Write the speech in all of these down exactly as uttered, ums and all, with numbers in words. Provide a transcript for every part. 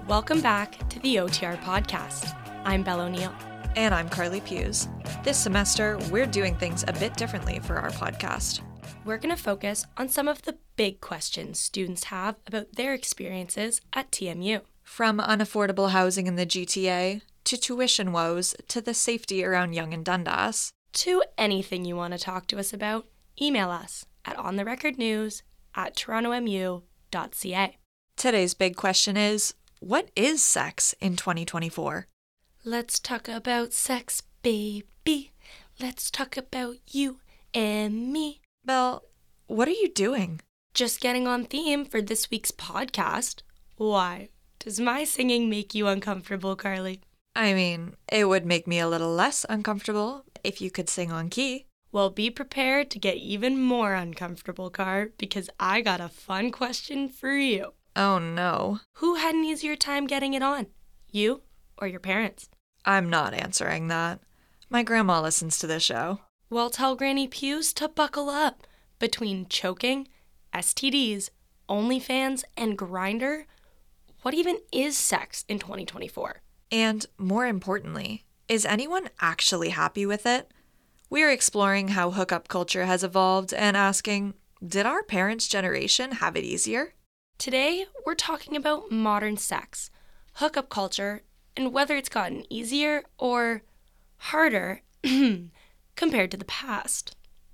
Welcome back to the O T R podcast. I'm Belle O'Neill. And I'm Carly Hughes. This semester, we're doing things a bit differently for our podcast. We're going to focus on some of the big questions students have about their experiences at T M U. From unaffordable housing in the G T A, to tuition woes, to the safety around Yonge and Dundas. To anything you want to talk to us about, email us at ontherecordnews at torontomu dot c a. Today's big question is, what is sex in twenty twenty-four? Let's talk about sex, baby. Let's talk about you and me. Belle, what are you doing? Just getting on theme for this week's podcast. Why? Does my singing make you uncomfortable, Carly? I mean, it would make me a little less uncomfortable if you could sing on key. Well, be prepared to get even more uncomfortable, Car, because I got a fun question for you. Oh no. Who had an easier time getting it on? You or your parents? I'm not answering that. My grandma listens to this show. Well, tell Granny Pews to buckle up. Between choking, S T Ds, OnlyFans, and Grindr, what even is sex in twenty twenty-four? And more importantly, is anyone actually happy with it? We're exploring how hookup culture has evolved and asking, did our parents' generation have it easier? Today, we're talking about modern sex, hookup culture, and whether it's gotten easier or harder compared to the past.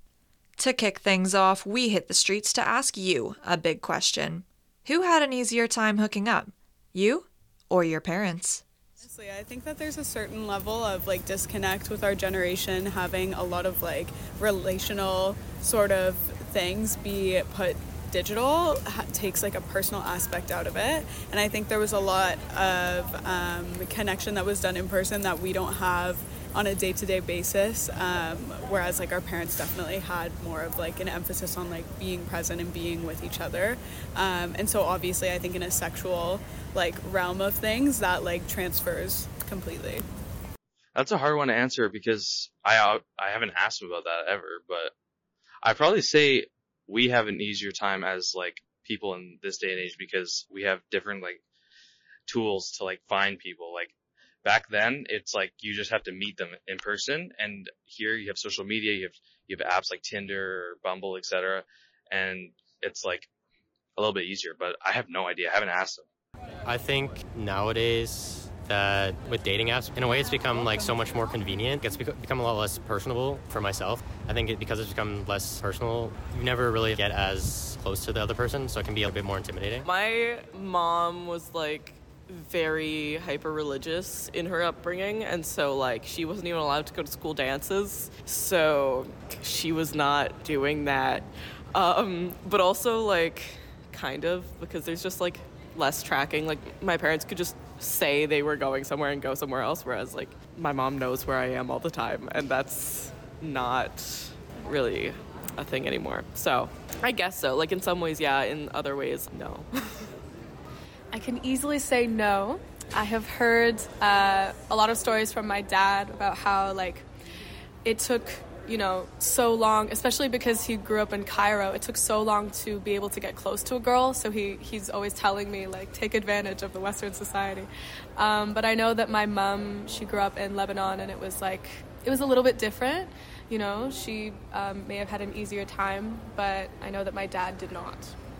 To kick things off, we hit the streets to ask you a big question. Who had an easier time hooking up? You or your parents? Honestly, I think that there's a certain level of like disconnect with our generation having a lot of like relational sort of things be put digital ha- takes like a personal aspect out of it, and I think there was a lot of um, connection that was done in person that we don't have on a day-to-day basis, um, whereas like our parents definitely had more of like an emphasis on like being present and being with each other, um, and so obviously I think in a sexual like realm of things that like transfers completely. That's a hard one to answer because I I haven't asked him about that ever, but I'd probably say we have an easier time as like people in this day and age because we have different like tools to like find people. Like back then, it's like you just have to meet them in person, and here you have social media, you have you have apps like Tinder or Bumble, et cetera, and it's like a little bit easier. But I have no idea. I haven't asked them. I think nowadays that with dating apps, in a way, it's become like so much more convenient. It's become a lot less personable for myself. I think it, because it's become less personal, you never really get as close to the other person, so it can be a bit more intimidating. My mom was like very hyper religious in her upbringing, and so like she wasn't even allowed to go to school dances, so she was not doing that. Um, but also like kind of because there's just like less tracking. Like my parents could just say they were going somewhere and go somewhere else, whereas like my mom knows where I am all the time, and that's not really a thing anymore. So I guess so. Like in some ways, yeah. In other ways, no. I can easily say no. I have heard uh, a lot of stories from my dad about how like it took, you know, so long, especially because he grew up in Cairo, it took so long to be able to get close to a girl. So he, he's always telling me, like, take advantage of the Western society. Um, but I know that my mom, she grew up in Lebanon, and it was like, it was a little bit different. You know, she um, may have had an easier time, but I know that my dad did not.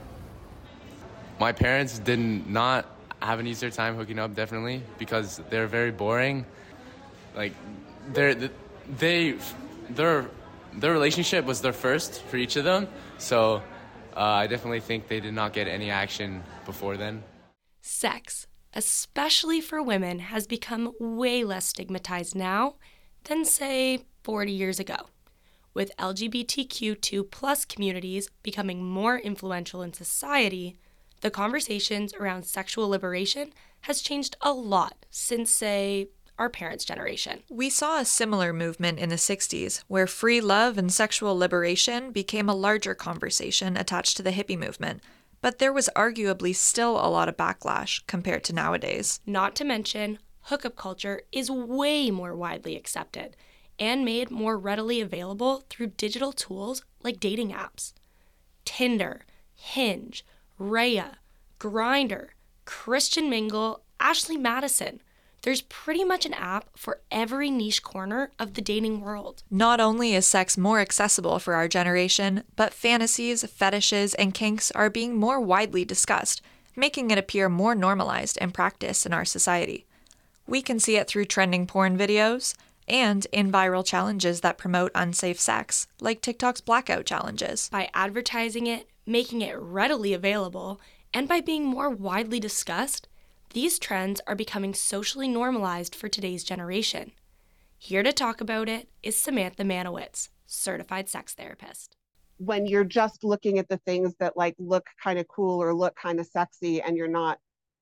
My parents did not have an easier time hooking up, definitely, because they're very boring. Like, they're, they... Their their relationship was their first for each of them, so uh, I definitely think they did not get any action before then. Sex, especially for women, has become way less stigmatized now than, say, forty years ago. With L G B T Q two plus communities becoming more influential in society, the conversations around sexual liberation has changed a lot since, say, our parents' generation. We saw a similar movement in the sixties, where free love and sexual liberation became a larger conversation attached to the hippie movement, but there was arguably still a lot of backlash compared to nowadays. Not to mention, hookup culture is way more widely accepted and made more readily available through digital tools like dating apps. Tinder, Hinge, Raya, Grindr, Christian Mingle, Ashley Madison. There's pretty much an app for every niche corner of the dating world. Not only is sex more accessible for our generation, but fantasies, fetishes, and kinks are being more widely discussed, making it appear more normalized and practiced in our society. We can see it through trending porn videos and in viral challenges that promote unsafe sex, like TikTok's blackout challenges. By advertising it, making it readily available, and by being more widely discussed, these trends are becoming socially normalized for today's generation. Here to talk about it is Samantha Manowitz, certified sex therapist. When you're just looking at the things that like look kind of cool or look kind of sexy and you're not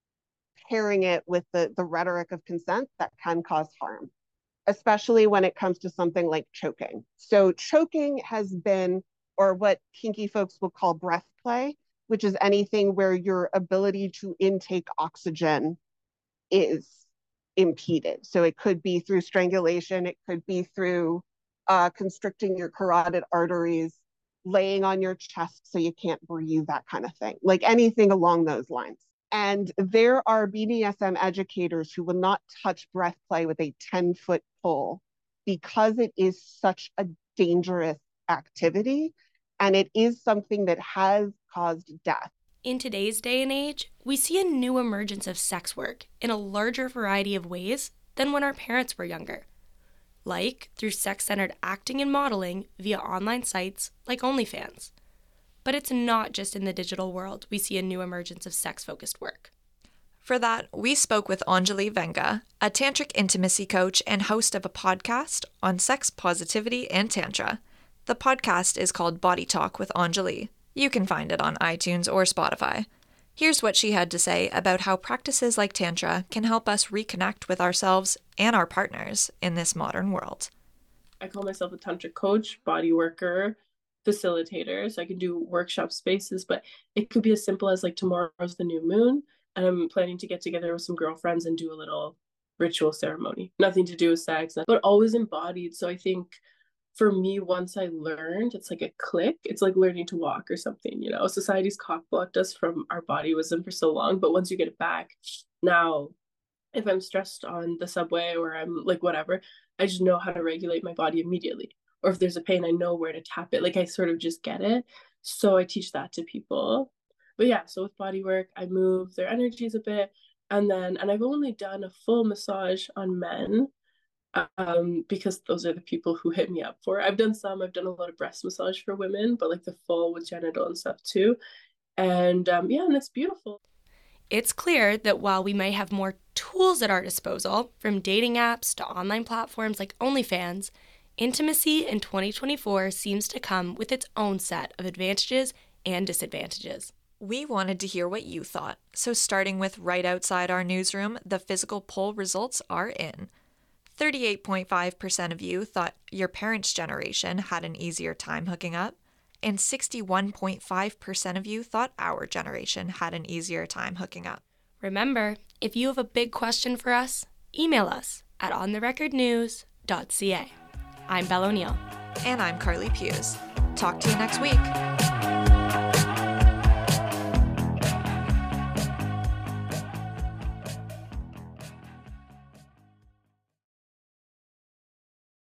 pairing it with the, the rhetoric of consent, that can cause harm, especially when it comes to something like choking. So choking has been, or what kinky folks will call breath play, which is anything where your ability to intake oxygen is impeded. So it could be through strangulation, it could be through uh, constricting your carotid arteries, laying on your chest so you can't breathe, that kind of thing, like anything along those lines. And there are B D S M educators who will not touch breath play with a ten-foot pole because it is such a dangerous activity, and it is something that has caused death. In today's day and age, we see a new emergence of sex work in a larger variety of ways than when our parents were younger, like through sex-centered acting and modeling via online sites like OnlyFans. But it's not just in the digital world we see a new emergence of sex-focused work. For that, we spoke with Anjali Venga, a tantric intimacy coach and host of a podcast on sex positivity and tantra. The podcast is called Body Talk with Anjali. You can find it on iTunes or Spotify. Here's what she had to say about how practices like Tantra can help us reconnect with ourselves and our partners in this modern world. I call myself a Tantra coach, body worker, facilitator, so I can do workshop spaces, but it could be as simple as like tomorrow's the new moon, and I'm planning to get together with some girlfriends and do a little ritual ceremony. Nothing to do with sex, but always embodied. So I think for me, once I learned, it's like a click. It's like learning to walk or something, you know. Society's cock-blocked us from our body wisdom for so long, but once you get it back, now, if I'm stressed on the subway or I'm like whatever, I just know how to regulate my body immediately. Or if there's a pain, I know where to tap it. Like I sort of just get it. So I teach that to people. But yeah, so with body work, I move their energies a bit. And then, and I've only done a full massage on men, um because those are the people who hit me up for it. I've done some, I've done a lot of breast massage for women, but like the full with genital and stuff too. And um yeah, and it's beautiful. It's clear that while we may have more tools at our disposal, from dating apps to online platforms like OnlyFans, intimacy in twenty twenty-four seems to come with its own set of advantages and disadvantages. We wanted to hear what you thought, so starting with right outside our newsroom, the physical poll results are in. thirty-eight point five percent of you thought your parents' generation had an easier time hooking up, and sixty-one point five percent of you thought our generation had an easier time hooking up. Remember, if you have a big question for us, email us at on the record news dot c a. I'm Belle O'Neill. And I'm Carly Hughes. Talk to you next week.